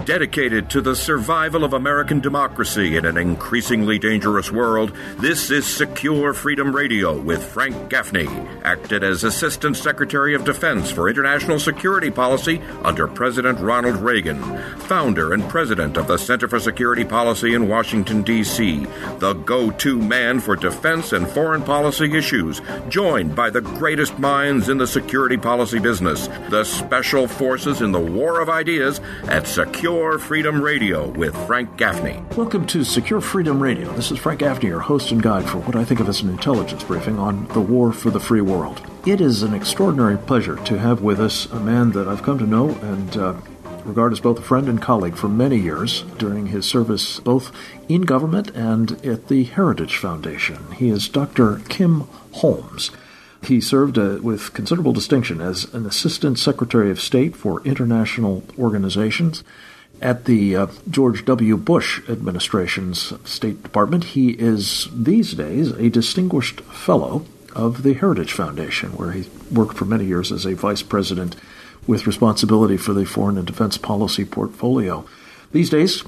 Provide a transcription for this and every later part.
Dedicated to the survival of American democracy in an increasingly dangerous world, this is Secure Freedom Radio with Frank Gaffney, acted as Assistant Secretary of Defense for International Security Policy under President Ronald Reagan, founder and president of the Center for Security Policy in Washington, D.C., the go-to man for defense and foreign policy issues, joined by the greatest minds in the security policy business, the special forces in the war of ideas at Secure Freedom Radio with Frank Gaffney. Welcome to Secure Freedom Radio. This is Frank Gaffney, your host and guide for what I think of as an intelligence briefing on the war for the free world. It is an extraordinary pleasure to have with us a man that I've come to know and regard as both a friend and colleague for many years during his service both in government and at the Heritage Foundation. He is Dr. Kim Holmes. He served with considerable distinction as an Assistant Secretary of State for International Organizations at the George W. Bush administration's State Department. He is these days a distinguished fellow of the Heritage Foundation, where he worked for many years as a vice president with responsibility for the foreign and defense policy portfolio. These days,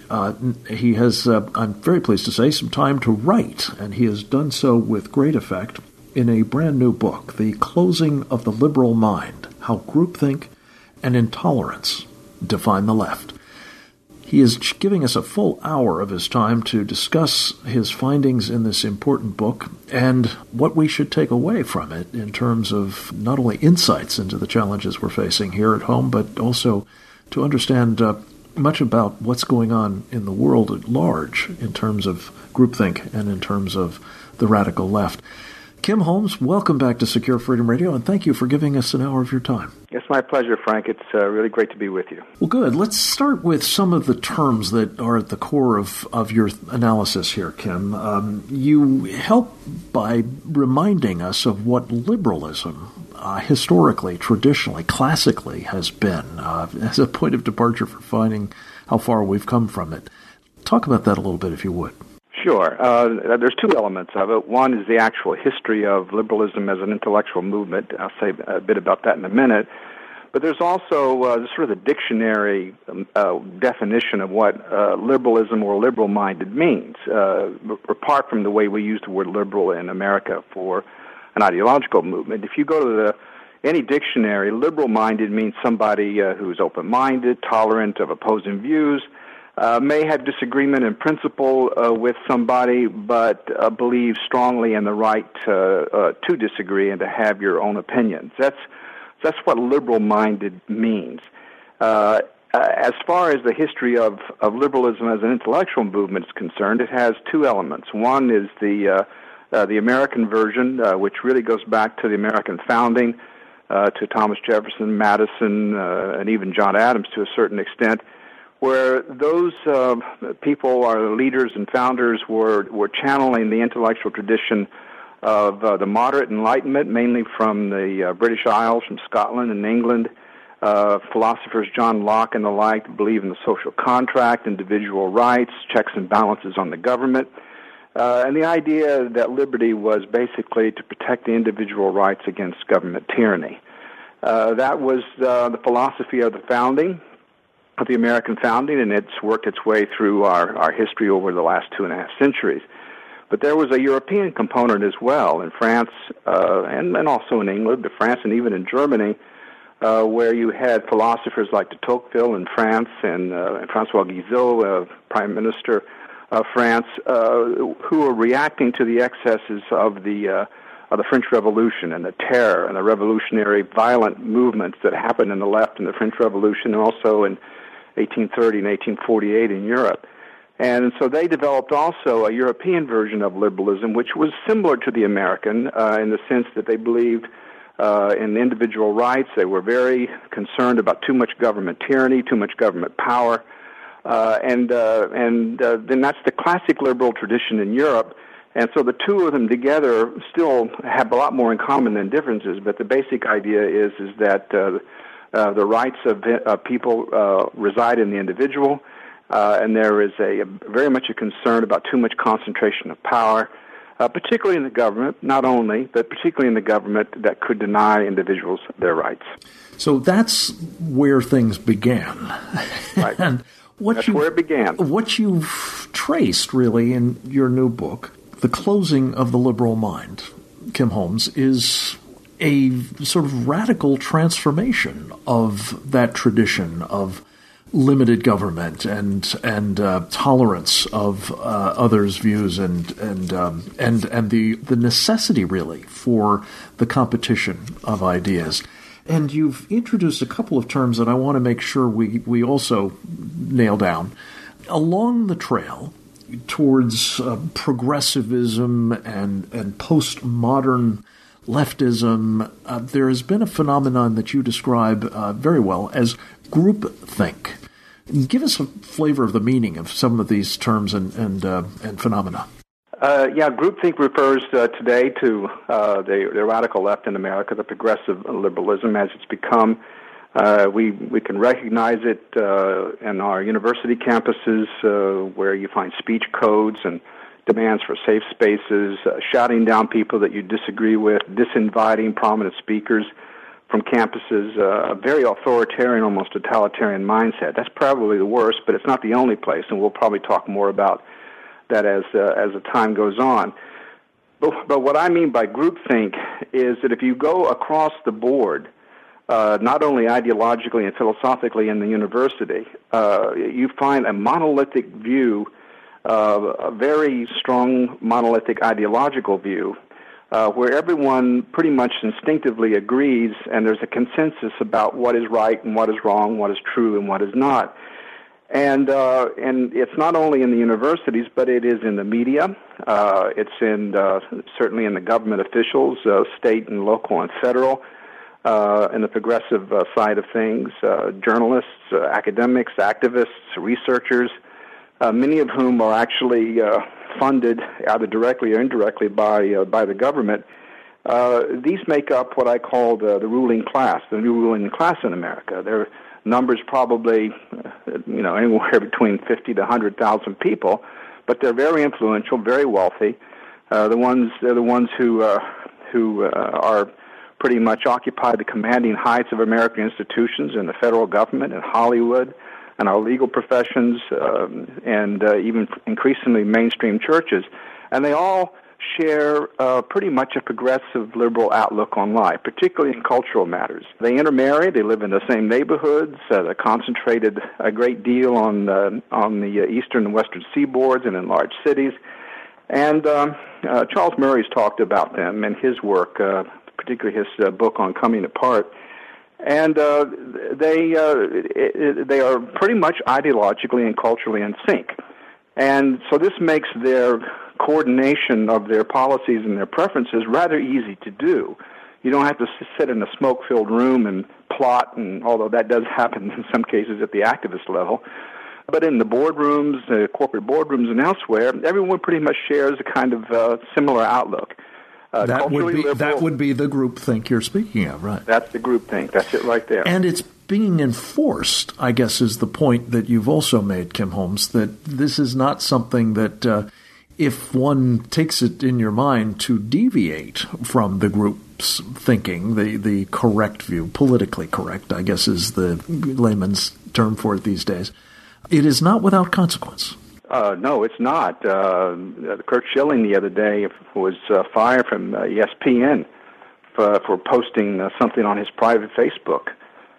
he has, I'm very pleased to say, some time to write, and he has done so with great effect in a brand new book, The Closing of the Liberal Mind, How Groupthink and Intolerance Define the Left. He is giving us a full hour of his time to discuss his findings in this important book and what we should take away from it in terms of not only insights into the challenges we're facing here at home, but also to understand much about what's going on in the world at large in terms of groupthink and in terms of the radical left. Kim Holmes, welcome back to Secure Freedom Radio, and thank you for giving us an hour of your time. It's my pleasure, Frank. It's really great to be with you. Well, good. Let's start with some of the terms that are at the core of your analysis here, Kim. You help by reminding us of what liberalism historically, traditionally, classically has been as a point of departure for finding how far we've come from it. Talk about that a little bit, if you would. Sure. There's two elements of it. One is the actual history of liberalism as an intellectual movement. I'll say a bit about that in a minute. But there's also sort of the dictionary definition of what liberalism or liberal-minded means, apart from the way we use the word liberal in America for an ideological movement. If you go to any dictionary, liberal-minded means somebody who's open-minded, tolerant of opposing views, may have disagreement in principle with somebody, but believes strongly in the right to disagree and to have your own opinions. That's what liberal-minded means. As far as the history of liberalism as an intellectual movement is concerned, it has two elements. One is the American version, which really goes back to the American founding, to Thomas Jefferson, Madison, and even John Adams to a certain extent, where those people, our leaders and founders, were channeling the intellectual tradition of the moderate Enlightenment, mainly from the British Isles, from Scotland and England. Philosophers John Locke and the like believe in the social contract, individual rights, checks and balances on the government, and the idea that liberty was basically to protect the individual rights against government tyranny. That was the philosophy of the founding, of the American founding, and it's worked its way through our history over the last 2.5 centuries. But there was a European component as well in France and also in England, but France and even in Germany, where you had philosophers like de Tocqueville in France and François Guizot, Prime Minister of France, who were reacting to the excesses of the French Revolution and the terror and the revolutionary violent movements that happened in the left in the French Revolution and also in 1830 and 1848 in Europe. And so they developed also a European version of liberalism, which was similar to the American in the sense that they believed in individual rights. They were very concerned about too much government tyranny, too much government power. And then that's the classic liberal tradition in Europe. And so the two of them together still have a lot more in common than differences, but the basic idea is that the rights of people reside in the individual, and there is very much a concern about too much concentration of power, particularly in the government, not only, but particularly in the government that could deny individuals their rights. So that's where things began. Right. And That's where it began. What you've traced, really, in your new book, The Closing of the Liberal Mind, Kim Holmes, is a sort of radical transformation of that tradition of limited government and tolerance of others' views and the necessity, really, for the competition of ideas. And you've introduced a couple of terms that I want to make sure we also nail down. Along the trail towards progressivism and postmodern leftism, there has been a phenomenon that you describe very well as groupthink. Give us a flavor of the meaning of some of these terms and phenomena. Groupthink refers today to the radical left in America, the progressive liberalism as it's become. We can recognize it in our university campuses where you find speech codes and demands for safe spaces, shouting down people that you disagree with, disinviting prominent speakers from campuses, a very authoritarian, almost totalitarian mindset. That's probably the worst, but it's not the only place, and we'll probably talk more about that as the time goes on. But what I mean by groupthink is that if you go across the board, not only ideologically and philosophically in the university, you find a monolithic view, a very strong monolithic ideological view, where everyone pretty much instinctively agrees, and there's a consensus about what is right and what is wrong, what is true and what is not. And it's not only in the universities, but it is in the media. It's in certainly in the government officials, state and local and federal, in the progressive side of things, journalists, academics, activists, researchers, many of whom are actually funded either directly or indirectly by the government. These make up what I call the ruling class, the new ruling class in America. They're numbers probably, anywhere between 50 to 100,000 people, but they're very influential, very wealthy. They're the ones who are pretty much occupy the commanding heights of American institutions in the federal government and Hollywood and our legal professions and even increasingly mainstream churches. And they all share pretty much a progressive liberal outlook on life, particularly in cultural matters. They intermarry, they live in the same neighborhoods, they're concentrated a great deal on the eastern and western seaboards and in large cities. And Charles Murray's talked about them in his work, particularly his book on Coming Apart. And they are pretty much ideologically and culturally in sync. And so this makes their coordination of their policies and their preferences rather easy to do. You don't have to sit in a smoke-filled room and plot, and although that does happen in some cases at the activist level. But in the boardrooms, corporate boardrooms and elsewhere, everyone pretty much shares a kind of similar outlook. That would be the groupthink you're speaking of, right? That's the groupthink. That's it right there. And it's being enforced, I guess, is the point that you've also made, Kim Holmes, that this is not something that if one takes it in your mind to deviate from the group's thinking, the correct view, politically correct, I guess is the layman's term for it these days, it is not without consequence. No, it's not. Curt Schilling the other day was fired from ESPN for posting something on his private Facebook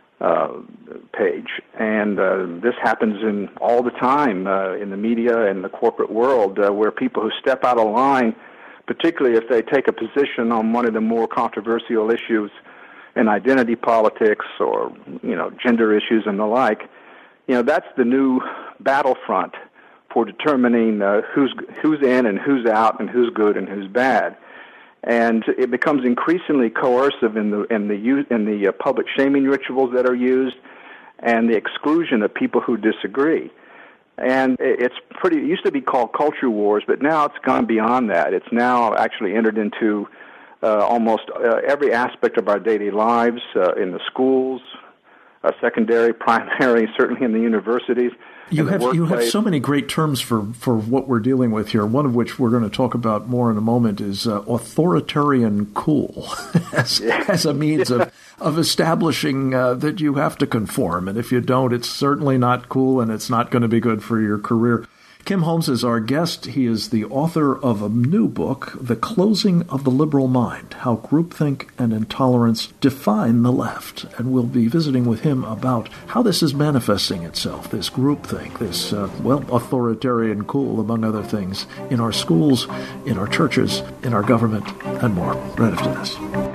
page. And this happens all the time in the media and the corporate world where people who step out of line, particularly if they take a position on one of the more controversial issues in identity politics or, gender issues and the like, that's the new battlefront for determining who's in and who's out and who's good and who's bad, and it becomes increasingly coercive in the public shaming rituals that are used, and the exclusion of people who disagree. And it used to be called culture wars, but now it's gone beyond that. It's now actually entered into almost every aspect of our daily lives, in the schools, secondary, primary, certainly in the universities. You have so many great terms for what we're dealing with here, one of which we're going to talk about more in a moment is authoritarian cool as a means of establishing that you have to conform. And if you don't, it's certainly not cool and it's not going to be good for your career. Kim Holmes is our guest. He is the author of a new book, The Closing of the Liberal Mind, How Groupthink and Intolerance Define the Left. And we'll be visiting with him about how this is manifesting itself, this groupthink, this, authoritarian cool, among other things, in our schools, in our churches, in our government, and more. Right after this.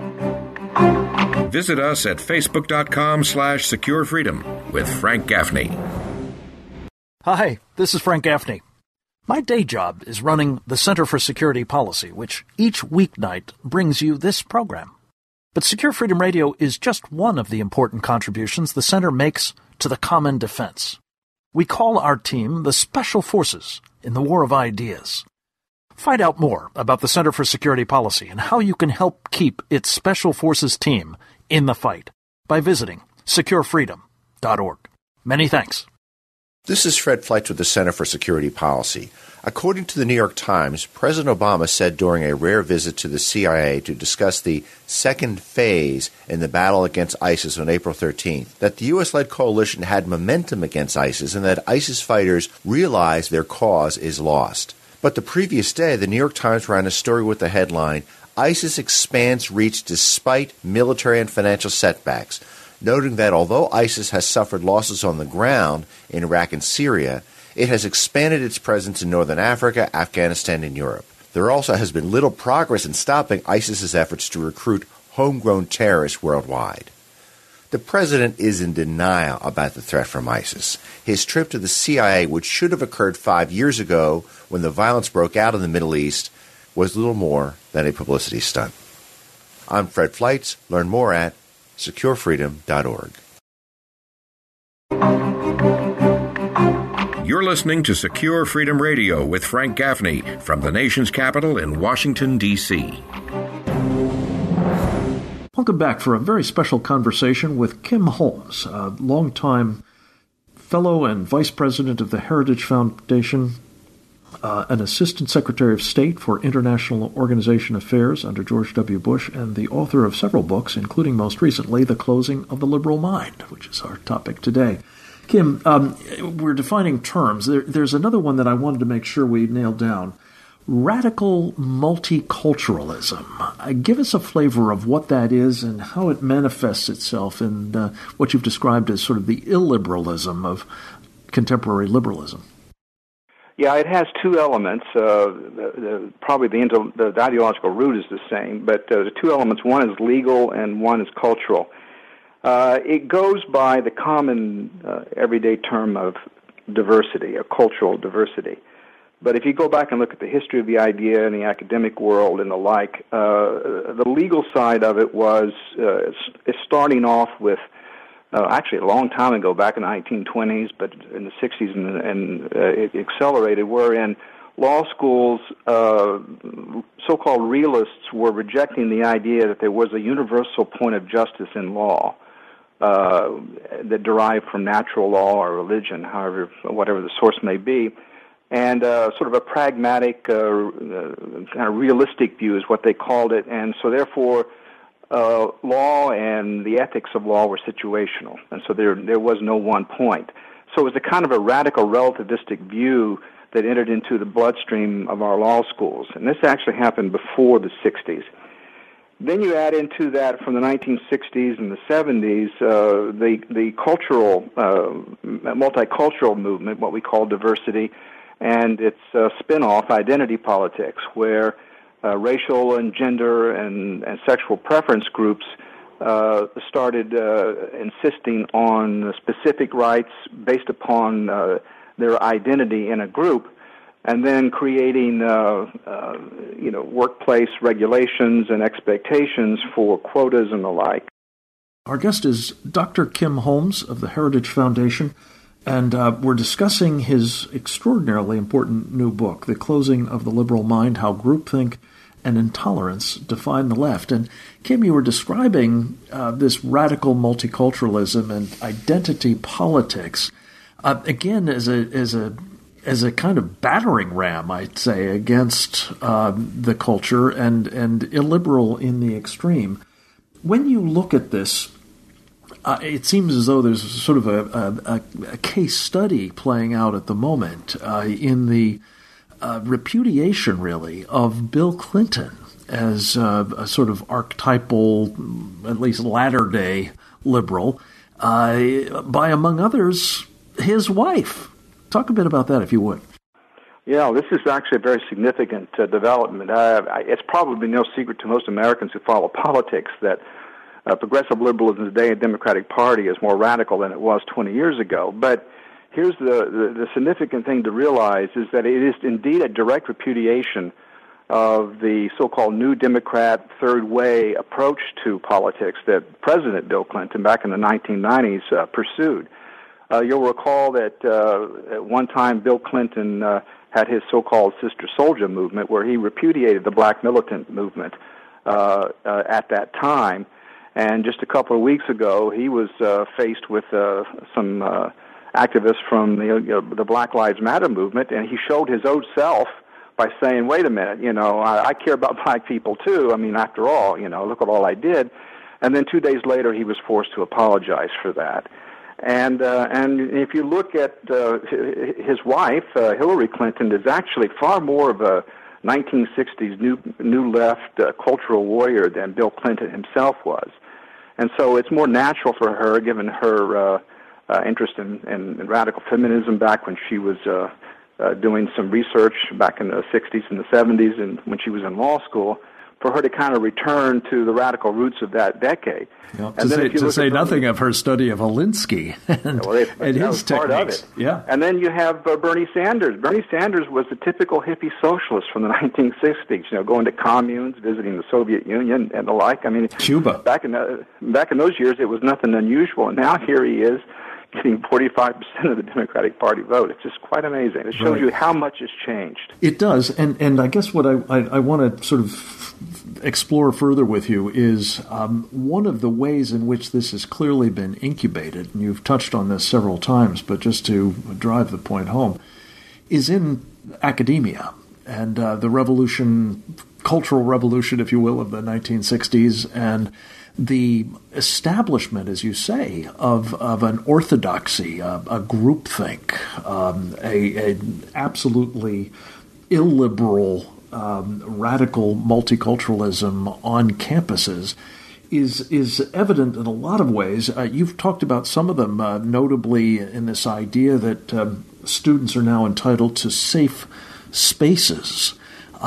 Visit us at facebook.com/Secure Freedom with Frank Gaffney. Hi, this is Frank Gaffney. My day job is running the Center for Security Policy, which each weeknight brings you this program. But Secure Freedom Radio is just one of the important contributions the Center makes to the common defense. We call our team the Special Forces in the War of Ideas. Find out more about the Center for Security Policy and how you can help keep its Special Forces team in the fight by visiting securefreedom.org. Many thanks. This is Fred Fleitz with the Center for Security Policy. According to the New York Times, President Obama said during a rare visit to the CIA to discuss the second phase in the battle against ISIS on April 13th that the U.S.-led coalition had momentum against ISIS and that ISIS fighters realized their cause is lost. But the previous day, the New York Times ran a story with the headline, ISIS expands reach despite military and financial setbacks, noting that although ISIS has suffered losses on the ground in Iraq and Syria, it has expanded its presence in northern Africa, Afghanistan, and Europe. There also has been little progress in stopping ISIS's efforts to recruit homegrown terrorists worldwide. The president is in denial about the threat from ISIS. His trip to the CIA, which should have occurred 5 years ago when the violence broke out in the Middle East, was little more than a publicity stunt. I'm Fred Fleitz. Learn more at securefreedom.org. You're listening to Secure Freedom Radio with Frank Gaffney from the nation's capital in Washington, D.C. Welcome back for a very special conversation with Kim Holmes, a longtime fellow and vice president of the Heritage Foundation, an assistant secretary of state for international organization affairs under George W. Bush, and the author of several books, including most recently The Closing of the Liberal Mind, which is our topic today. Kim, we're defining terms. There's another one that I wanted to make sure we nailed down. Radical multiculturalism. Give us a flavor of what that is and how it manifests itself in what you've described as sort of the illiberalism of contemporary liberalism. Yeah, it has two elements. Probably the ideological root is the same, but the two elements, one is legal and one is cultural. It goes by the common everyday term of diversity, or cultural diversity. But if you go back and look at the history of the idea in the academic world and the like, the legal side of it was it's starting off with actually a long time ago, back in the 1920s, but in the 60s and it accelerated, wherein law schools, so-called realists, were rejecting the idea that there was a universal point of justice in law that derived from natural law or religion, whatever the source may be, and sort of a pragmatic, kind of realistic view is what they called it, and so therefore law and the ethics of law were situational, and so there was no one point. So it was a kind of a radical relativistic view that entered into the bloodstream of our law schools, and this actually happened before the 60s. Then you add into that from the 1960s and the 70s the cultural, multicultural movement, what we call diversity, and its spin-off, identity politics, where racial and gender and sexual preference groups started insisting on specific rights based upon their identity in a group, and then creating workplace regulations and expectations for quotas and the like. Our guest is Dr. Kim Holmes of the Heritage Foundation, and we're discussing his extraordinarily important new book, The Closing of the Liberal Mind, How Groupthink and intolerance define the left. And Kim, you were describing this radical multiculturalism and identity politics, again, as a kind of battering ram, I'd say, against the culture and illiberal in the extreme. When you look at this, it seems as though there's sort of a case study playing out at the moment in the repudiation, really, of Bill Clinton as a sort of archetypal, at least latter-day liberal, by, among others, his wife. Talk a bit about that, if you would. Yeah, this is actually a very significant development. It's probably no secret to most Americans who follow politics that progressive liberalism today in the Democratic Party is more radical than it was 20 years ago. But here's the significant thing to realize is that it is indeed a direct repudiation of the so-called New Democrat third way approach to politics that President Bill Clinton back in the 1990s pursued. You'll recall that at one time Bill Clinton had his so-called Sister Souljah movement where he repudiated the black militant movement at that time. And just a couple of weeks ago, he was faced with some activists from the Black Lives Matter movement, and he showed his old self by saying, wait a minute, I care about black people too. I mean, after all, look at all I did. And then 2 days later, he was forced to apologize for that. And if you look at his wife, Hillary Clinton, is actually far more of a 1960s new left cultural warrior than Bill Clinton himself was. And so it's more natural for her, given her interest in radical feminism back when she was doing some research back in the 60s and the 70s and when she was in law school, for her to kind of return to the radical roots of that decade. Yep. To say nothing of her study of Alinsky and his techniques. Yeah. And then you have Bernie Sanders. Bernie Sanders was the typical hippie socialist from the 1960s, going to communes, visiting the Soviet Union and the like. I mean, Cuba. Back in those years, it was nothing unusual. And now here he is, getting 45% of the Democratic Party vote. It's just quite amazing. It shows you how much has changed. It does. And I guess what I want to sort of explore further with you is one of the ways in which this has clearly been incubated, and you've touched on this several times, but just to drive the point home, is in academia and the revolution, cultural revolution, if you will, of the 1960s, and the establishment, as you say, of an orthodoxy, a groupthink, an absolutely illiberal, radical multiculturalism on campuses is evident in a lot of ways. You've talked about some of them, notably in this idea that students are now entitled to safe spaces,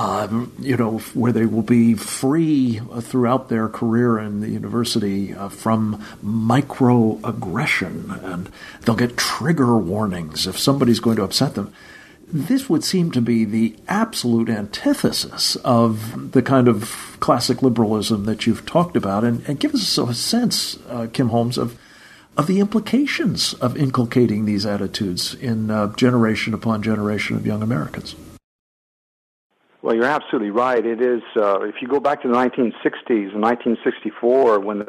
where they will be free throughout their career in the university from microaggression, and they'll get trigger warnings if somebody's going to upset them. This would seem to be the absolute antithesis of the kind of classic liberalism that you've talked about, and give us a sense, Kim Holmes, of the implications of inculcating these attitudes in generation upon generation of young Americans. Well, you're absolutely right. It is, if you go back to the 1960s and 1964, when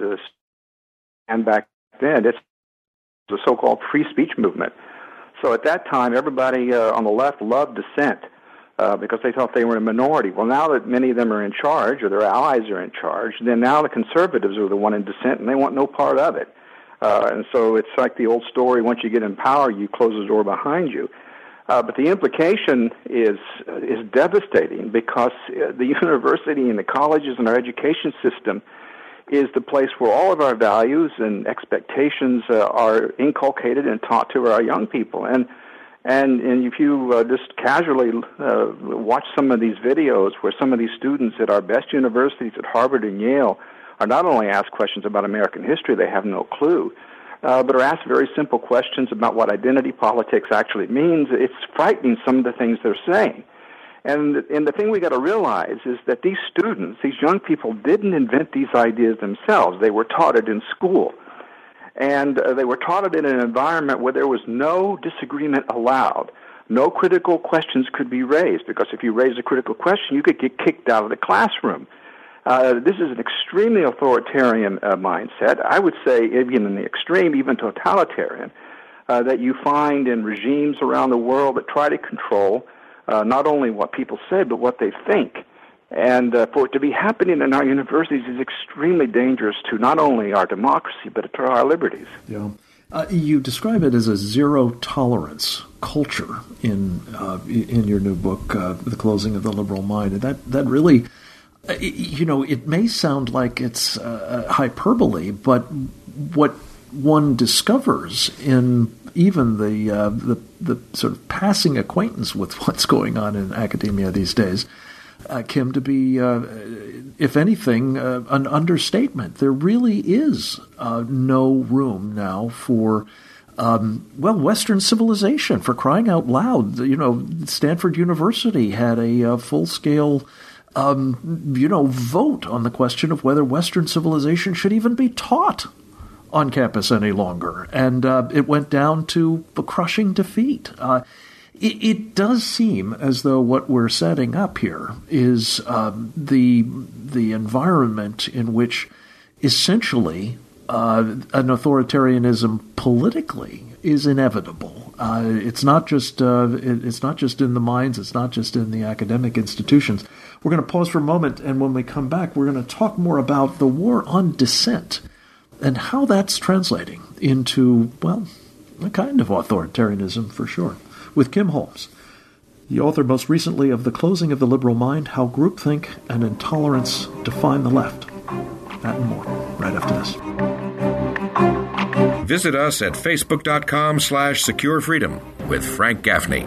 and back then, it's the so-called free speech movement. So at that time, everybody on the left loved dissent because they thought they were a minority. Well, now that many of them are in charge, or their allies are in charge, then now the conservatives are the one in dissent, and they want no part of it. And so it's like the old story, once you get in power, you close the door behind you. But the implication is devastating, because the university and the colleges and our education system is the place where all of our values and expectations are inculcated and taught to our young people. And if you just casually watch some of these videos where some of these students at our best universities at Harvard and Yale are not only asked questions about American history, they have no clue, but are asked very simple questions about what identity politics actually means. It's frightening, some of the things they're saying. And the thing we got to realize is that these students, these young people, didn't invent these ideas themselves. They were taught it in school. And they were taught it in an environment where there was no disagreement allowed. no critical questions could be raised, because if you raise a critical question, you could get kicked out of the classroom. This is an extremely authoritarian mindset. I would say, even in the extreme, even totalitarian, that you find in regimes around the world that try to control not only what people say, but what they think. And for it to be happening in our universities is extremely dangerous to not only our democracy, but to our liberties. Yeah. You describe it as a zero-tolerance culture in your new book, The Closing of the Liberal Mind. And that really, it may sound like it's hyperbole, but what one discovers in even the sort of passing acquaintance with what's going on in academia these days, Kim, to be, if anything, an understatement. There really is no room now for, Western civilization, for crying out loud. Stanford University had a full-scale, vote on the question of whether Western civilization should even be taught on campus any longer. And it went down to a crushing defeat. It does seem as though what we're setting up here is the environment in which essentially an authoritarianism politically is inevitable. It's not just in the minds. It's not just in the academic institutions. We're going to pause for a moment, and when we come back, we're going to talk more about the war on dissent and how that's translating into, a kind of authoritarianism for sure. With Kim Holmes, the author most recently of The Closing of the Liberal Mind, How Groupthink and Intolerance Define the Left. That and more, right after this. Visit us at facebook.com/securefreedom with Frank Gaffney.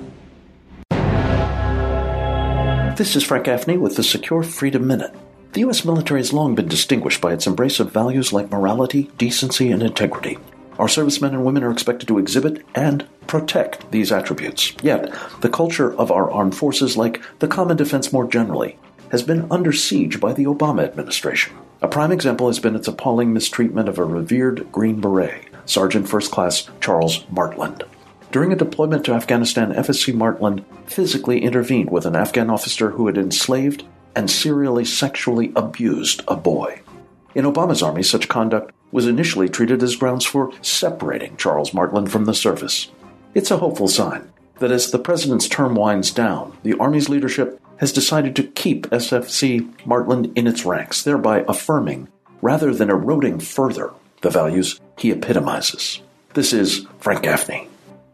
This is Frank Gaffney with the Secure Freedom Minute. The U.S. military has long been distinguished by its embrace of values like morality, decency, and integrity. Our servicemen and women are expected to exhibit and protect these attributes. Yet, the culture of our armed forces, like the common defense more generally, has been under siege by the Obama administration. A prime example has been its appalling mistreatment of a revered Green Beret, Sergeant First Class Charles Martland. During a deployment to Afghanistan, FSC Martland physically intervened with an Afghan officer who had enslaved and serially sexually abused a boy. In Obama's army, such conduct was initially treated as grounds for separating Charles Martland from the service. It's a hopeful sign that as the president's term winds down, the Army's leadership has decided to keep SFC Martland in its ranks, thereby affirming, rather than eroding further, the values he epitomizes. This is Frank Gaffney.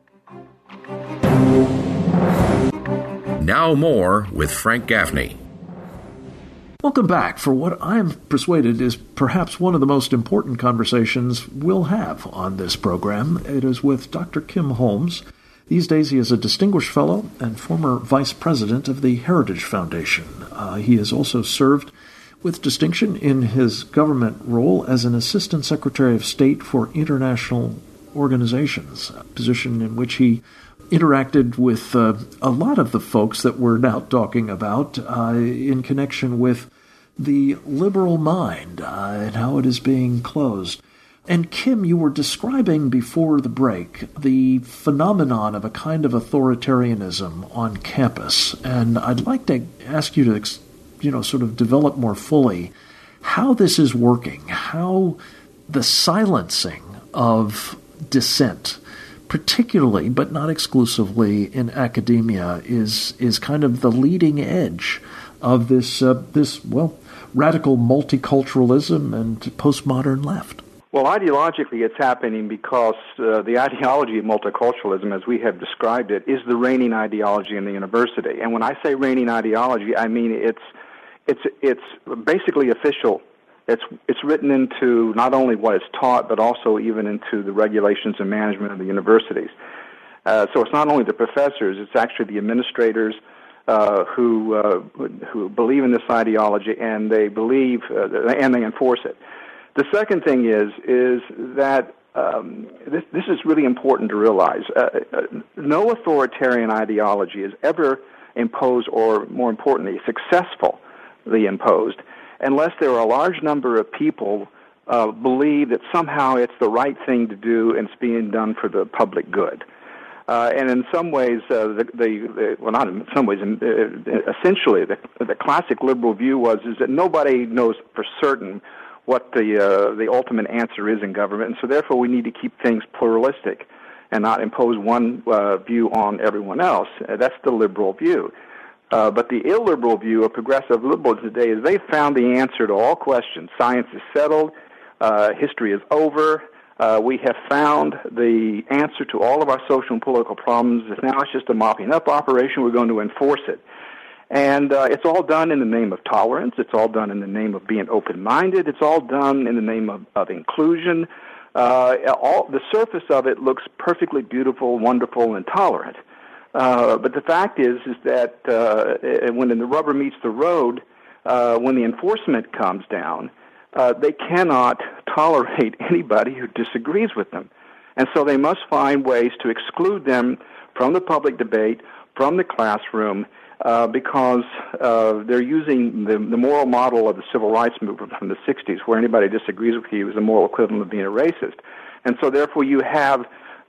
Now more with Frank Gaffney. Welcome back for what I'm persuaded is perhaps one of the most important conversations we'll have on this program. It is with Dr. Kim Holmes. These days he is a distinguished fellow and former vice president of the Heritage Foundation. He has also served with distinction in his government role as an assistant secretary of state for international organizations, a position in which he interacted with a lot of the folks that we're now talking about in connection with the liberal mind and how it is being closed. And Kim, you were describing before the break the phenomenon of a kind of authoritarianism on campus. And I'd like to ask you to, sort of develop more fully how this is working, how the silencing of dissent, particularly, but not exclusively in academia, is kind of the leading edge of this radical multiculturalism and postmodern left. Well, ideologically, it's happening because the ideology of multiculturalism, as we have described it, is the reigning ideology in the university. And when I say reigning ideology, I mean it's basically official. It's written into not only what is taught, but also even into the regulations and management of the universities. So it's not only the professors; it's actually the administrators who believe in this ideology, and they believe and they enforce it. The second thing is that this is really important to realize. No authoritarian ideology is ever imposed, or more importantly, successfully imposed, unless there are a large number of people believe that somehow it's the right thing to do and it's being done for the public good. And in some ways, not in some ways, essentially, the classic liberal view is that nobody knows for certain what the ultimate answer is in government, and so therefore we need to keep things pluralistic and not impose one view on everyone else. That's the liberal view. But the illiberal view of progressive liberals today is they've found the answer to all questions. Science is settled. History is over. We have found the answer to all of our social and political problems. Now it's just a mopping up operation. We're going to enforce it. And it's all done in the name of tolerance. It's all done in the name of being open-minded. It's all done in the name of inclusion. The surface of it looks perfectly beautiful, wonderful, and tolerant. But the fact is that when the rubber meets the road, when the enforcement comes down, they cannot tolerate anybody who disagrees with them. And so they must find ways to exclude them from the public debate, from the classroom, because they're using the moral model of the civil rights movement from the 60s, where anybody disagrees with you is the moral equivalent of being a racist. And so therefore you have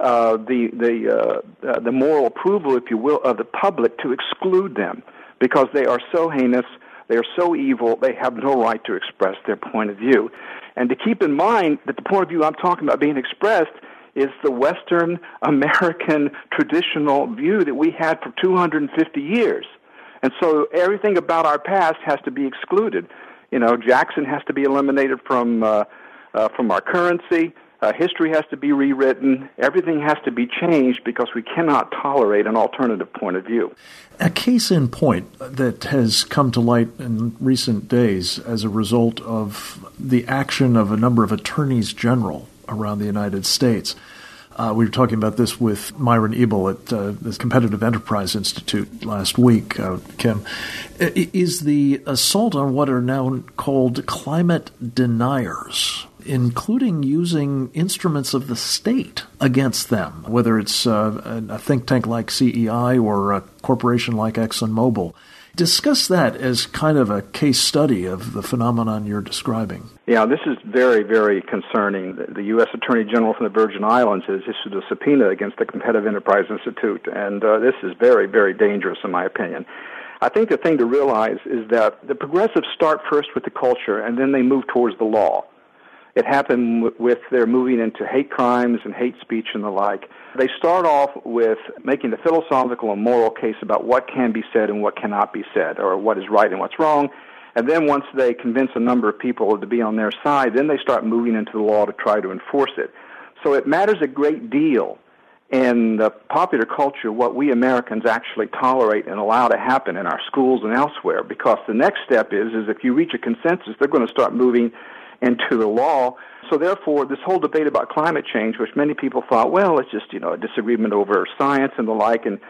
the moral approval, if you will, of the public to exclude them because they are so heinous, they are so evil, they have no right to express their point of view. And to keep in mind that the point of view I'm talking about being expressed is the Western American traditional view that we had for 250 years. And so everything about our past has to be excluded. You know, Jackson has to be eliminated from our currency. History has to be rewritten. Everything has to be changed because we cannot tolerate an alternative point of view. A case in point that has come to light in recent days as a result of the action of a number of attorneys general around the United States. We were talking about this with Myron Ebel at the Competitive Enterprise Institute last week, Kim, is the assault on what are now called climate deniers, including using instruments of the state against them, whether it's a think tank like CEI or a corporation like ExxonMobil. Discuss that as kind of a case study of the phenomenon you're describing. Yeah, this is very, very concerning. The U.S. Attorney General from the Virgin Islands has issued a subpoena against the Competitive Enterprise Institute, and this is very, very dangerous in my opinion. I think the thing to realize is that the progressives start first with the culture, and then they move towards the law. It happened with their moving into hate crimes and hate speech and the like. They start off with making the philosophical and moral case about what can be said and what cannot be said, or what is right and what's wrong. And then once they convince a number of people to be on their side, then they start moving into the law to try to enforce it. So it matters a great deal in the popular culture what we Americans actually tolerate and allow to happen in our schools and elsewhere, because the next step is if you reach a consensus, they're going to start moving into the law. So therefore, this whole debate about climate change, which many people thought, well, it's just, a disagreement over science and the like, and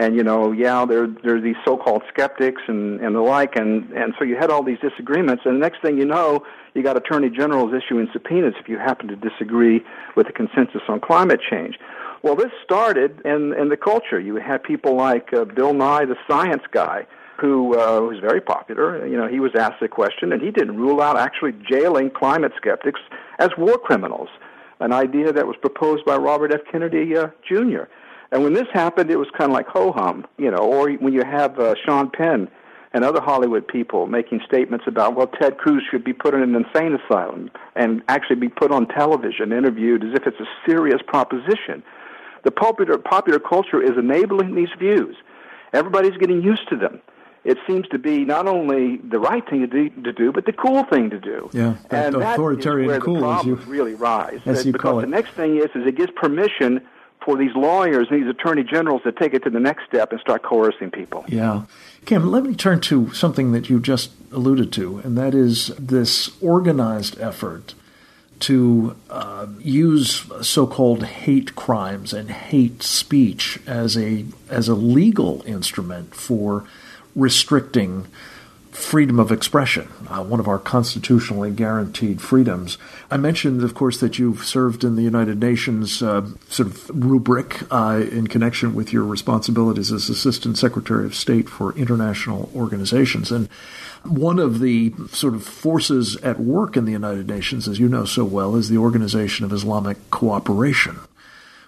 there are these so-called skeptics and the like, and so you had all these disagreements, and the next thing you know, you got attorney generals issuing subpoenas if you happen to disagree with the consensus on climate change. Well, this started in the culture. You had people like Bill Nye, the science guy, who was very popular. He was asked the question, and he didn't rule out actually jailing climate skeptics as war criminals, an idea that was proposed by Robert F. Kennedy Jr. And when this happened, it was kind of like ho-hum, or when you have Sean Penn and other Hollywood people making statements about, well, Ted Cruz should be put in an insane asylum and actually be put on television, interviewed as if it's a serious proposition. The popular culture is enabling these views. Everybody's getting used to them. It seems to be not only the right thing to do, but the cool thing to do. Yeah, and authoritarian that is where cool, the problems really rise. As you call it. The next thing is it gives permission for these lawyers and these attorney generals to take it to the next step and start coercing people. Yeah. Kim, let me turn to something that you just alluded to, and that is this organized effort to use so-called hate crimes and hate speech as a legal instrument for restricting freedom of expression, one of our constitutionally guaranteed freedoms. I mentioned, of course, that you've served in the United Nations sort of rubric in connection with your responsibilities as Assistant Secretary of State for International Organizations. And one of the sort of forces at work in the United Nations, as you know so well, is the Organization of Islamic Cooperation,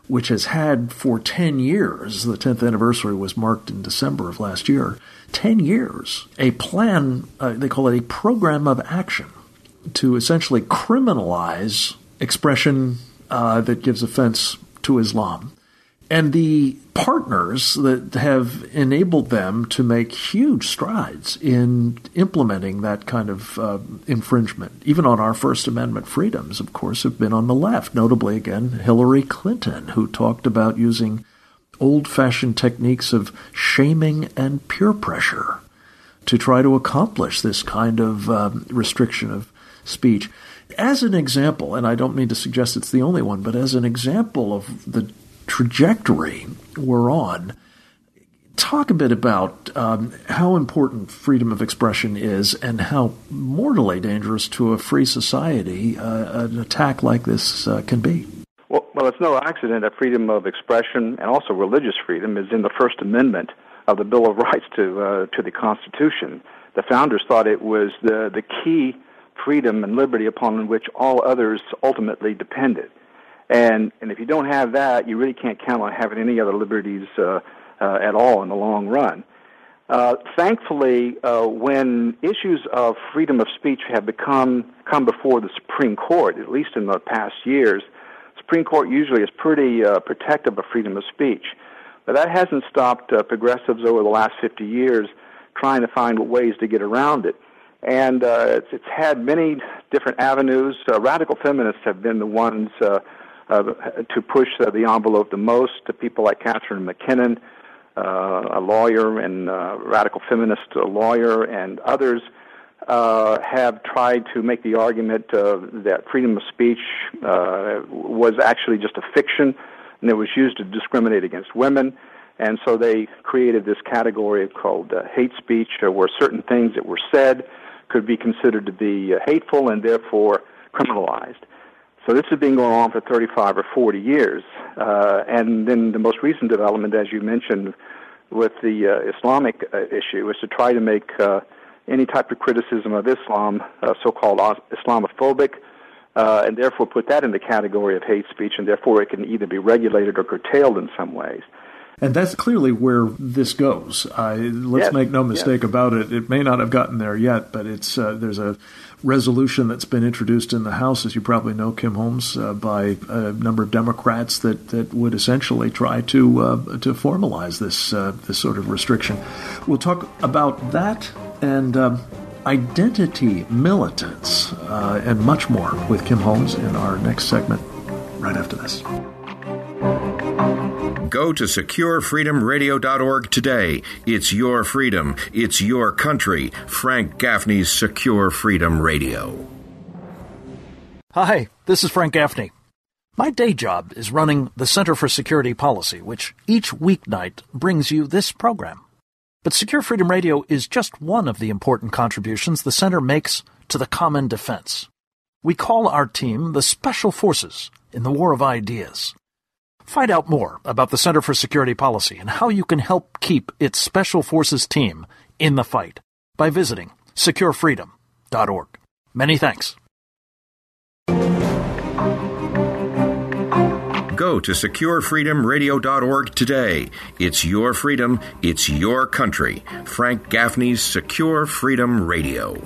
which has had for 10 years, the 10th anniversary was marked in December of last year, 10 years, a plan, they call it a program of action, to essentially criminalize expression that gives offense to Islam. And the partners that have enabled them to make huge strides in implementing that kind of infringement, even on our First Amendment freedoms, of course, have been on the left. Notably, again, Hillary Clinton, who talked about using old-fashioned techniques of shaming and peer pressure to try to accomplish this kind of restriction of speech. As an example, and I don't mean to suggest it's the only one, but as an example of the trajectory we're on, talk a bit about how important freedom of expression is and how mortally dangerous to a free society an attack like this can be. Well, it's no accident that freedom of expression and also religious freedom is in the First Amendment of the Bill of Rights to the Constitution. The founders thought it was the key freedom and liberty upon which all others ultimately depended. And if you don't have that, you really can't count on having any other liberties at all in the long run. Thankfully, when issues of freedom of speech have come before the Supreme Court, at least in the past years, Supreme Court usually is pretty protective of freedom of speech. But that hasn't stopped progressives over the last 50 years trying to find ways to get around it. And it's had many different avenues. Radical feminists have been the ones to push the envelope the most, to people like Catherine McKinnon, a lawyer and radical feminist lawyer, and others have tried to make the argument that freedom of speech was actually just a fiction, and it was used to discriminate against women. And so they created this category called hate speech, where certain things that were said could be considered to be hateful and therefore criminalized. So this has been going on for 35 or 40 years. And then the most recent development, as you mentioned, with the Islamic issue, is to try to make any type of criticism of Islam so-called Islamophobic, and therefore put that in the category of hate speech, and therefore it can either be regulated or curtailed in some ways. And that's clearly where this goes. Let's make no mistake about it. It may not have gotten there yet, but it's there's a resolution that's been introduced in the House, as you probably know, Kim Holmes, by a number of Democrats that would essentially try to formalize this sort of restriction. We'll talk about that and identity militants and much more with Kim Holmes in our next segment right after this. Go to SecureFreedomRadio.org today. It's your freedom. It's your country. Frank Gaffney's Secure Freedom Radio. Hi, this is Frank Gaffney. My day job is running the Center for Security Policy, which each weeknight brings you this program. But Secure Freedom Radio is just one of the important contributions the Center makes to the common defense. We call our team the Special Forces in the War of Ideas. Find out more about the Center for Security Policy and how you can help keep its Special Forces team in the fight by visiting SecureFreedom.org. Many thanks. Go to SecureFreedomRadio.org today. It's your freedom. It's your country. Frank Gaffney's Secure Freedom Radio.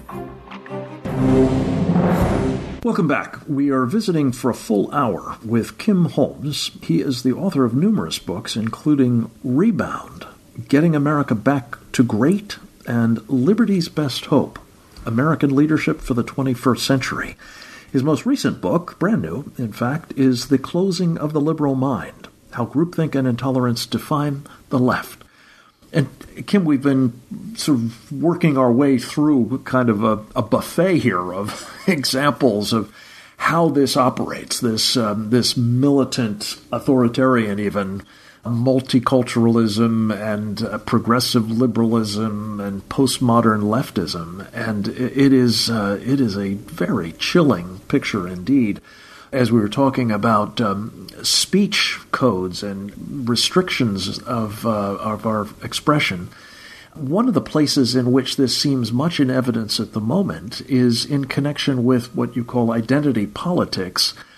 Welcome back. We are visiting for a full hour with Kim Holmes. He is the author of numerous books, including Rebound, Getting America Back to Great, and Liberty's Best Hope, American Leadership for the 21st Century. His most recent book, brand new, in fact, is The Closing of the Liberal Mind, How Groupthink and Intolerance Define the Left. And Kim, we've been sort of working our way through kind of a buffet here of examples of how this operates, this militant, authoritarian even, multiculturalism and progressive liberalism and postmodern leftism. And it is a very chilling picture indeed. As we were talking about speech codes and restrictions of our expression, one of the places in which this seems much in evidence at the moment is in connection with what you call identity politics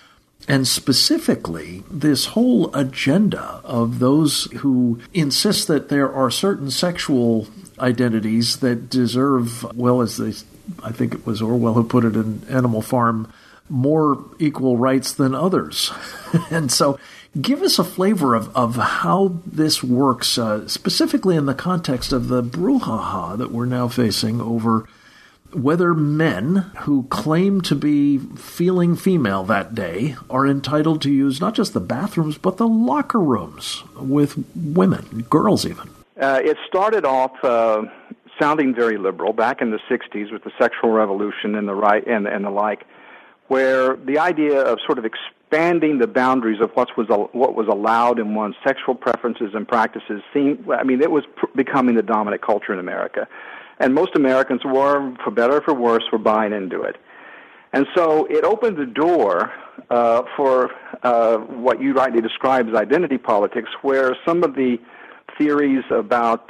and specifically this whole agenda of those who insist that there are certain sexual identities that deserve, well, as I think it was Orwell who put it in Animal Farm, more equal rights than others. And so give us a flavor of how this works, specifically in the context of the brouhaha that we're now facing over whether men who claim to be feeling female that day are entitled to use not just the bathrooms, but the locker rooms with women, girls even. It started off sounding very liberal back in the 60s with the sexual revolution and the right and the like, where the idea of sort of expanding the boundaries of what was allowed in one's sexual preferences and practices it was becoming the dominant culture in America. And most Americans were, for better or for worse, were buying into it. And so it opened the door for what you rightly describe as identity politics, where some of the theories about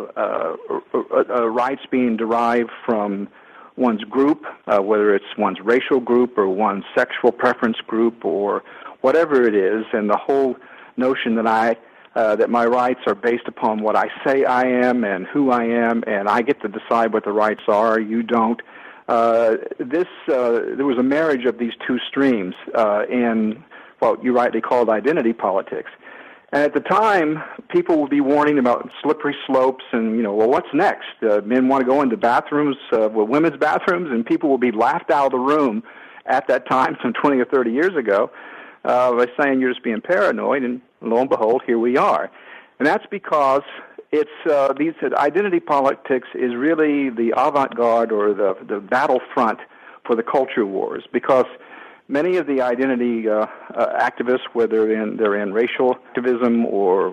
rights being derived from one's group, whether it's one's racial group or one's sexual preference group or whatever it is, and the whole notion that that my rights are based upon what I say I am and who I am, and I get to decide what the rights are, you don't. There was a marriage of these two streams in what you rightly called identity politics. And at the time, people would be warning about slippery slopes and, well, what's next? Men want to go into bathrooms, women's bathrooms, and people will be laughed out of the room at that time, some 20 or 30 years ago, by saying you're just being paranoid, and lo and behold, here we are. And that's because these identity politics is really the avant-garde or the battlefront for the culture wars, because many of the identity activists, whether they're in racial activism or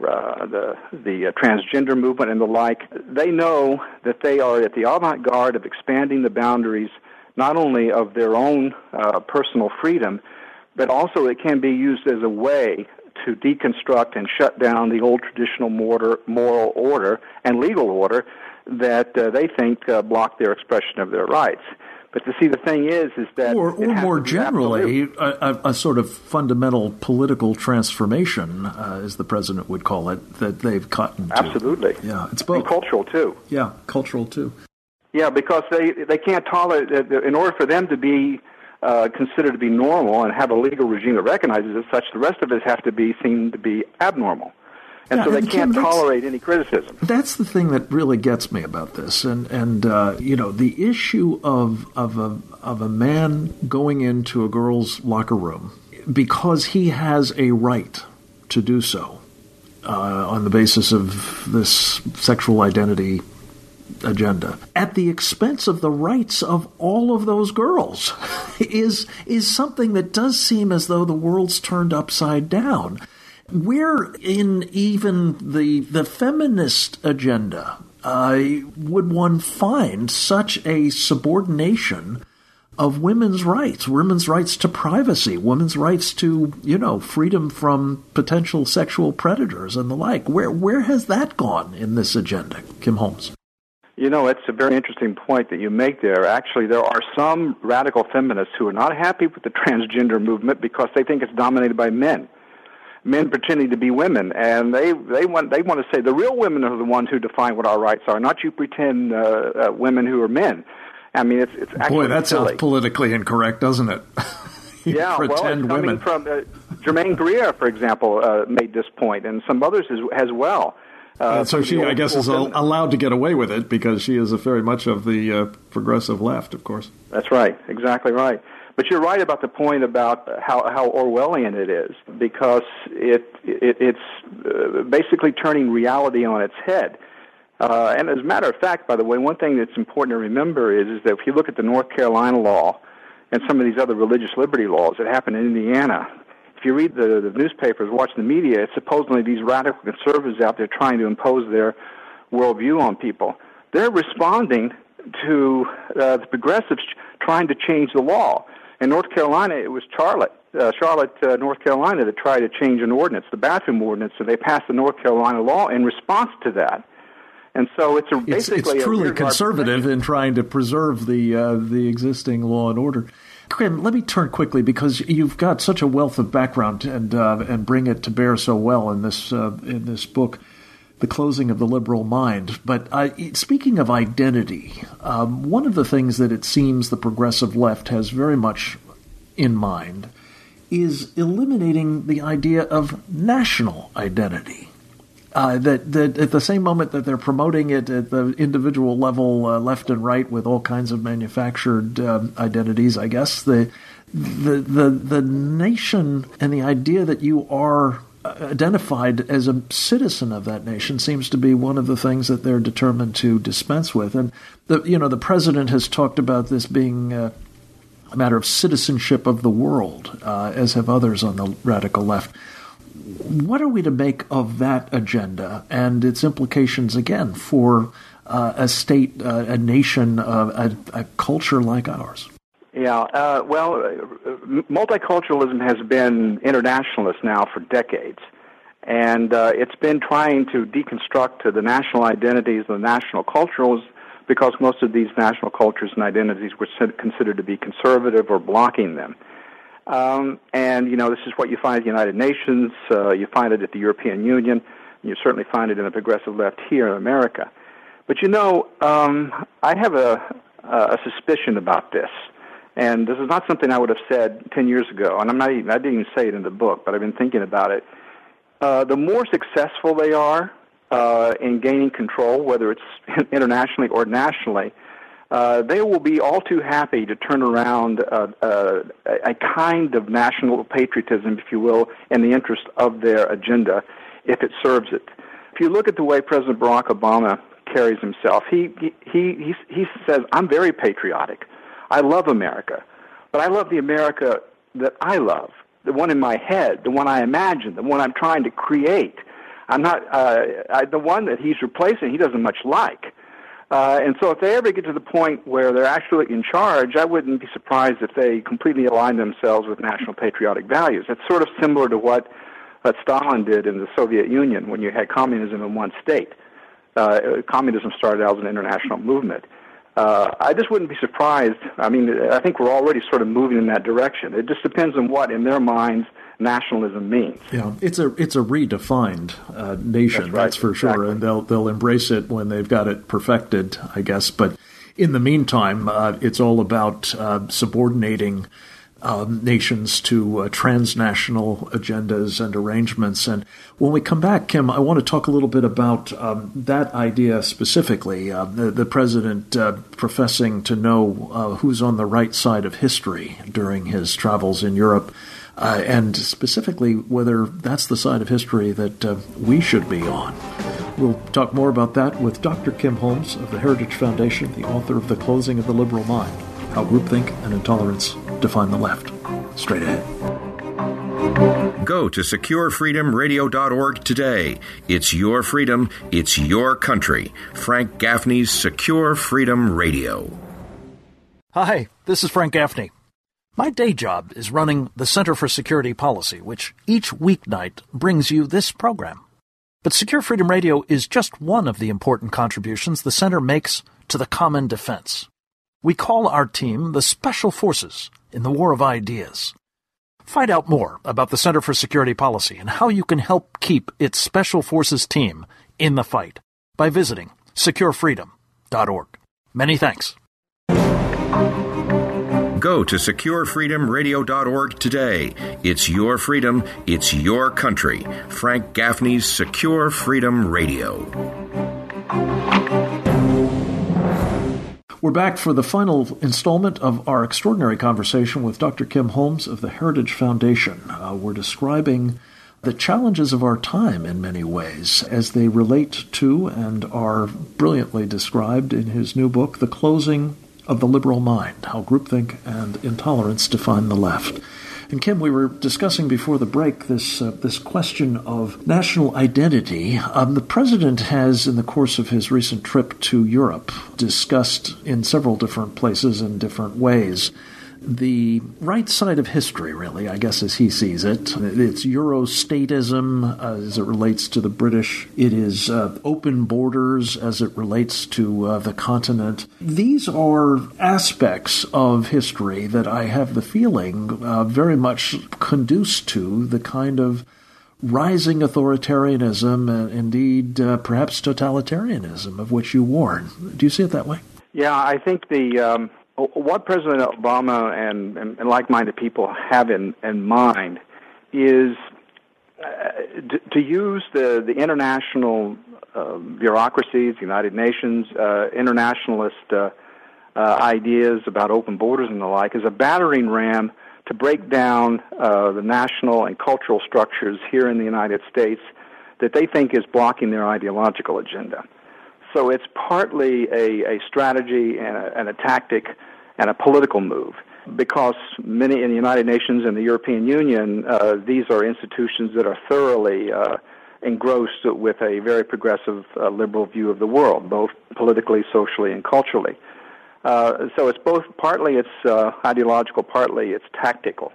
the transgender movement and the like, they know that they are at the avant-garde of expanding the boundaries not only of their own personal freedom, but also it can be used as a way to deconstruct and shut down the old traditional moral order and legal order that they think block their expression of their rights. But to see, the thing is that... Or more generally, a sort of fundamental political transformation, as the president would call it, that they've gotten to. Absolutely. Yeah, it's both. And cultural, too. Yeah, cultural, too. Yeah, because they can't tolerate... In order for them to be considered to be normal and have a legal regime that recognizes it such, the rest of us have to be seen to be abnormal. And so they can't tolerate any criticism. That's the thing that really gets me about this, and the issue of a man going into a girl's locker room because he has a right to do so on the basis of this sexual identity agenda at the expense of the rights of all of those girls is something that does seem as though the world's turned upside down. Where in even the feminist agenda would one find such a subordination of women's rights to privacy, women's rights to, freedom from potential sexual predators and the like? Where has that gone in this agenda, Kim Holmes? It's a very interesting point that you make there. Actually, there are some radical feminists who are not happy with the transgender movement because they think it's dominated by men pretending to be women, and they want to say the real women are the ones who define what our rights are, not you pretend women who are men. I mean, it's actually boy, that silly. Sounds politically incorrect, doesn't it? Yeah, pretend well, it's coming from Germaine Greer, for example, made this point, and some others as well. So she, I guess, is allowed to get away with it because she is very much of the progressive left, of course. That's right, exactly right. But you're right about the point about how Orwellian it is, because it's basically turning reality on its head. And as a matter of fact, by the way, one thing that's important to remember is that if you look at the North Carolina law and some of these other religious liberty laws that happen in Indiana, if you read the newspapers, watch the media, it's supposedly these radical conservatives out there trying to impose their worldview on people. They're responding to the progressives trying to change the law. In North Carolina, it was Charlotte, North Carolina, that tried to change an ordinance, the bathroom ordinance, so they passed the North Carolina law in response to that. And so it's basically it's truly conservative in trying to preserve the existing law and order. Kim, let me turn quickly, because you've got such a wealth of background and bring it to bear so well in this book, The Closing of the Liberal Mind. But speaking of identity, one of the things that it seems the progressive left has very much in mind is eliminating the idea of national identity. That at the same moment that they're promoting it at the individual level, left and right, with all kinds of manufactured identities, I guess the nation and the idea that you are identified as a citizen of that nation seems to be one of the things that they're determined to dispense with. And the president has talked about this being a matter of citizenship of the world, as have others on the radical left. What are we to make of that agenda and its implications, again, for a state, a nation, a culture like ours? Yeah, multiculturalism has been internationalist now for decades, and it's been trying to deconstruct the national identities, the national cultures, because most of these national cultures and identities were considered to be conservative or blocking them. This is what you find at the United Nations, you find it at the European Union, and you certainly find it in the progressive left here in America. But I have a suspicion about this, and this is not something I would have said 10 years ago, and I didn't even say it in the book, but I've been thinking about it. The more successful they are in gaining control, whether it's internationally or nationally, they will be all too happy to turn around a kind of national patriotism, if you will, in the interest of their agenda, if it serves it. If you look at the way President Barack Obama carries himself, he says, I'm very patriotic. I love America, but I love the America that I love, the one in my head, the one I imagine, the one I'm trying to create. I'm not the one that he's replacing. He doesn't much like. And so if they ever get to the point where they're actually in charge, I wouldn't be surprised if they completely align themselves with national patriotic values. It's sort of similar to what Stalin did in the Soviet Union when you had communism in one state. Communism started out as an international movement. I just wouldn't be surprised. I mean, I think we're already sort of moving in that direction. It just depends on what, in their minds, nationalism means. Yeah, it's a redefined nation, that's for sure, exactly. And they'll embrace it when they've got it perfected, I guess. But in the meantime, it's all about subordinating nations to transnational agendas and arrangements. And when we come back, Kim, I want to talk a little bit about that idea specifically. The president professing to know who's on the right side of history during his travels in Europe. And specifically whether that's the side of history that we should be on. We'll talk more about that with Dr. Kim Holmes of the Heritage Foundation, the author of The Closing of the Liberal Mind, How Groupthink and Intolerance Define the Left. Straight ahead. Go to securefreedomradio.org today. It's your freedom. It's your country. Frank Gaffney's Secure Freedom Radio. Hi, this is Frank Gaffney. My day job is running the Center for Security Policy, which each weeknight brings you this program. But Secure Freedom Radio is just one of the important contributions the Center makes to the common defense. We call our team the Special Forces in the War of Ideas. Find out more about the Center for Security Policy and how you can help keep its Special Forces team in the fight by visiting securefreedom.org. Many thanks. Go to securefreedomradio.org today. It's your freedom. It's your country. Frank Gaffney's Secure Freedom Radio. We're back for the final installment of our extraordinary conversation with Dr. Kim Holmes of the Heritage Foundation. We're describing the challenges of our time in many ways as they relate to and are brilliantly described in his new book, The Closing of the Liberal Mind, How Groupthink and Intolerance Define the Left. And Kim, we were discussing before the break this question of national identity. The president has, in the course of his recent trip to Europe, discussed in several different places in different ways the right side of history, really, I guess as he sees it. It's Eurostatism as it relates to the British. It is open borders as it relates to the continent. These are aspects of history that I have the feeling very much conduce to the kind of rising authoritarianism and indeed perhaps totalitarianism of which you warn. Do you see it that way? Yeah, I think what President Obama and like-minded people have in mind is to use the international bureaucracies, the United Nations, internationalist ideas about open borders and the like as a battering ram to break down the national and cultural structures here in the United States that they think is blocking their ideological agenda. So it's partly a strategy and a tactic and a political move, because many in the United Nations and the European Union, these are institutions that are thoroughly engrossed with a very progressive liberal view of the world, both politically, socially, and culturally. So it's both, partly it's ideological, partly it's tactical.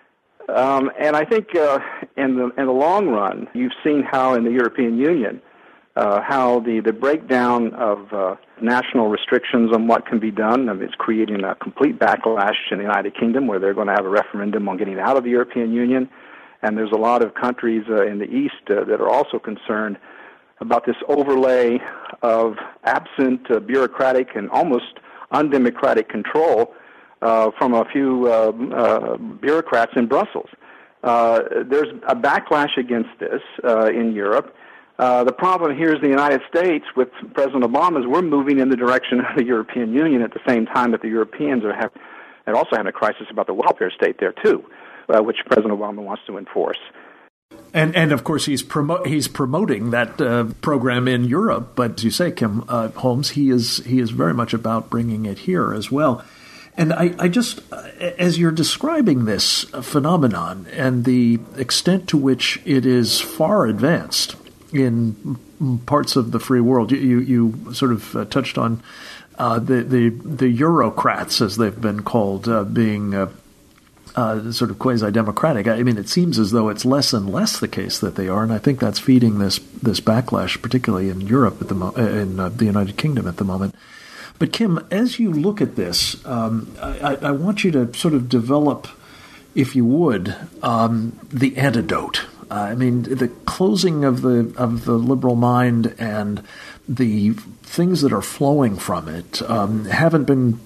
And I think in the long run, you've seen how in the European Union, how the breakdown of national restrictions on what can be done is creating a complete backlash in the United Kingdom, where they're going to have a referendum on getting out of the European Union. And there's a lot of countries in the East that are also concerned about this overlay of absent bureaucratic and almost undemocratic control from a few bureaucrats in Brussels. There's a backlash against this in Europe. The problem here is the United States with President Obama is we're moving in the direction of the European Union at the same time that the Europeans are also having a crisis about the welfare state there too, which President Obama wants to enforce. And of course he's promoting that program in Europe, but as you say, Kim Holmes, he is very much about bringing it here as well. And I just, as you're describing this phenomenon and the extent to which it is far advanced in parts of the free world, you sort of touched on the Eurocrats, as they've been called, being sort of quasi-democratic. I mean, it seems as though it's less and less the case that they are, and I think that's feeding this backlash, particularly in Europe in the United Kingdom at the moment. But Kim, as you look at this, I want you to sort of develop, if you would, the antidote. I mean, the closing of the liberal mind and the things that are flowing from it haven't been,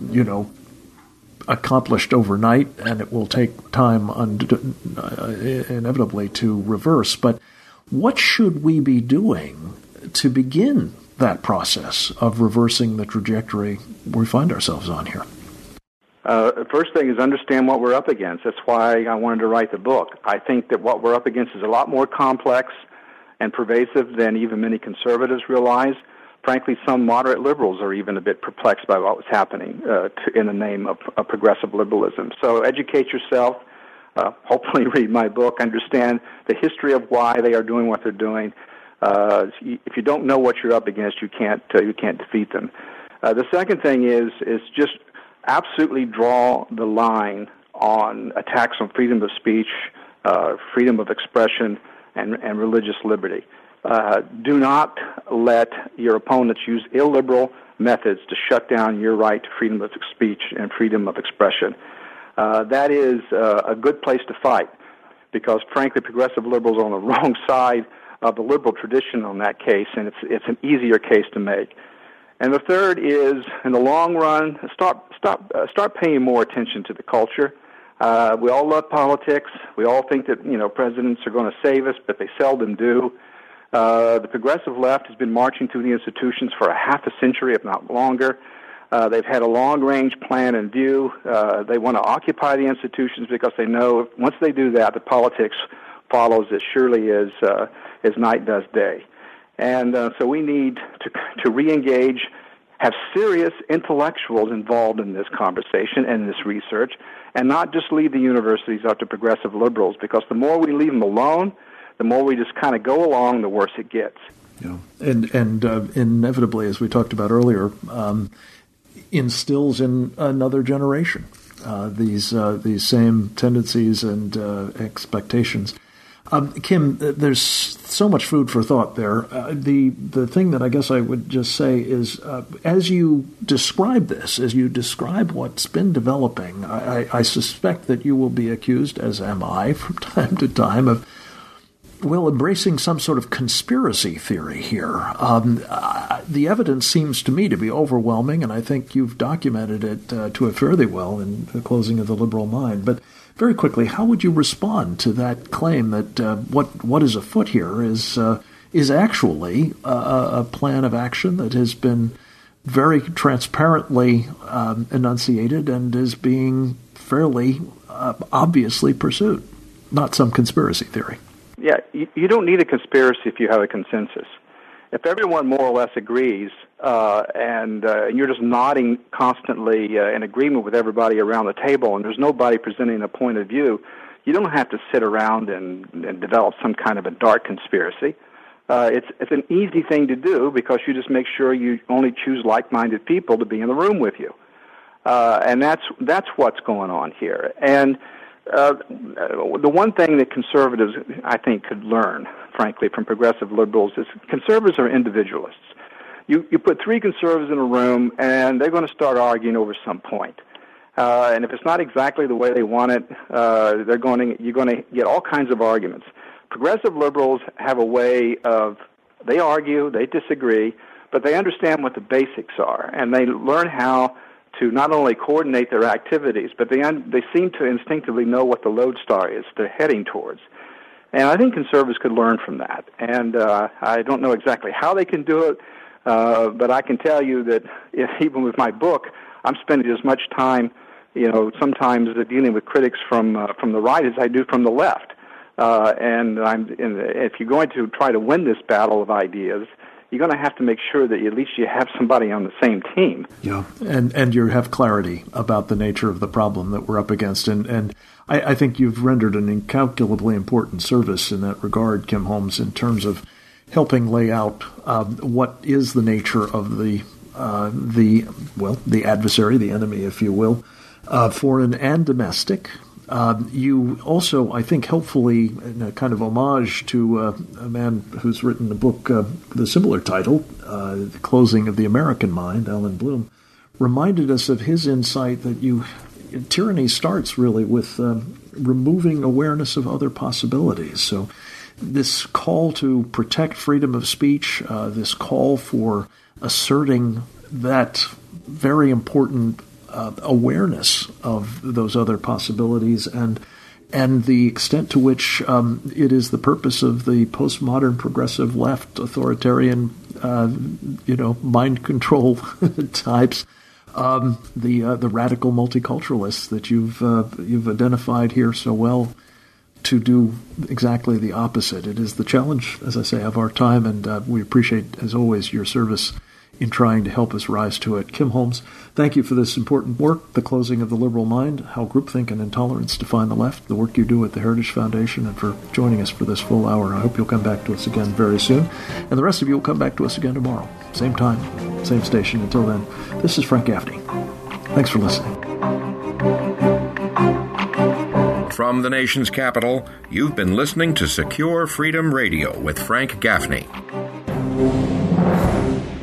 accomplished overnight, and it will take time inevitably to reverse. But what should we be doing to begin that process of reversing the trajectory we find ourselves on here? First thing is understand what we're up against. That's why I wanted to write the book. I think that what we're up against is a lot more complex and pervasive than even many conservatives realize. Frankly, some moderate liberals are even a bit perplexed by what was happening in the name of progressive liberalism. So educate yourself, hopefully read my book, understand the history of why they are doing what they're doing. If you don't know what you're up against, you can't defeat them. The second thing is just absolutely draw the line on attacks on freedom of speech, freedom of expression, and religious liberty. Do not let your opponents use illiberal methods to shut down your right to freedom of speech and freedom of expression. That is a good place to fight, because frankly, progressive liberals are on the wrong side of the liberal tradition on that case, and it's an easier case to make. And the third is, in the long run, start paying more attention to the culture. We all love politics. We all think that presidents are going to save us, but they seldom do. The progressive left has been marching through the institutions for a half a century, if not longer. They've had a long-range plan in view. They want to occupy the institutions because they know once they do that, the politics follows as surely as night does day. And so we need to re-engage, have serious intellectuals involved in this conversation and this research, and not just leave the universities up to progressive liberals, because the more we leave them alone, the more we just kind of go along, the worse it gets. Yeah, and inevitably, as we talked about earlier, instills in another generation these same tendencies and expectations. Kim, there's so much food for thought there. The thing that I guess I would just say is, as you describe this, as you describe what's been developing, I suspect that you will be accused, as am I from time to time, of embracing some sort of conspiracy theory here. The evidence seems to me to be overwhelming, and I think you've documented it to it fairly well in the closing of The Liberal Mind. But very quickly, how would you respond to that claim that what is afoot here is actually a plan of action that has been very transparently enunciated and is being fairly obviously pursued, not some conspiracy theory? Yeah, you don't need a conspiracy if you have a consensus. If everyone more or less agrees and you're just nodding constantly in agreement with everybody around the table and there's nobody presenting a point of view, you don't have to sit around and develop some kind of a dark conspiracy. It's an easy thing to do because you just make sure you only choose like-minded people to be in the room with you. And that's what's going on here. And the one thing that conservatives, I think, could learn, frankly, from progressive liberals is conservatives are individualists. You put three conservatives in a room, and they're going to start arguing over some point. And if it's not exactly the way they want it, you're going to get all kinds of arguments. Progressive liberals have a way of, they argue, they disagree, but they understand what the basics are, and they learn how to not only coordinate their activities, but they seem to instinctively know what the lodestar is they're heading towards. And I think conservatives could learn from that. And I don't know exactly how they can do it, but I can tell you that even with my book, I'm spending as much time, sometimes dealing with critics from the right as I do from the left. And if you're going to try to win this battle of ideas, you're going to have to make sure that at least you have somebody on the same team. Yeah, and you have clarity about the nature of the problem that we're up against. And I think you've rendered an incalculably important service in that regard, Kim Holmes, in terms of helping lay out what is the nature of the adversary, the enemy, if you will, foreign and domestic. You also, I think, helpfully, in a kind of homage to a man who's written a book with a similar title, The Closing of the American Mind, Alan Bloom, reminded us of his insight that tyranny starts really with removing awareness of other possibilities. So this call to protect freedom of speech, this call for asserting that very important awareness of those other possibilities and the extent to which it is the purpose of the postmodern progressive left authoritarian mind control types, the radical multiculturalists that you've identified here so well, to do exactly the opposite. It is the challenge, as I say, of our time, and we appreciate, as always, your service in trying to help us rise to it. Kim Holmes, thank you for this important work, The Closing of the Liberal Mind, How Groupthink and Intolerance Define the Left, the work you do at the Heritage Foundation, and for joining us for this full hour. I hope you'll come back to us again very soon. And the rest of you will come back to us again tomorrow. Same time, same station. Until then, this is Frank Gaffney. Thanks for listening. From the nation's capital, you've been listening to Secure Freedom Radio with Frank Gaffney.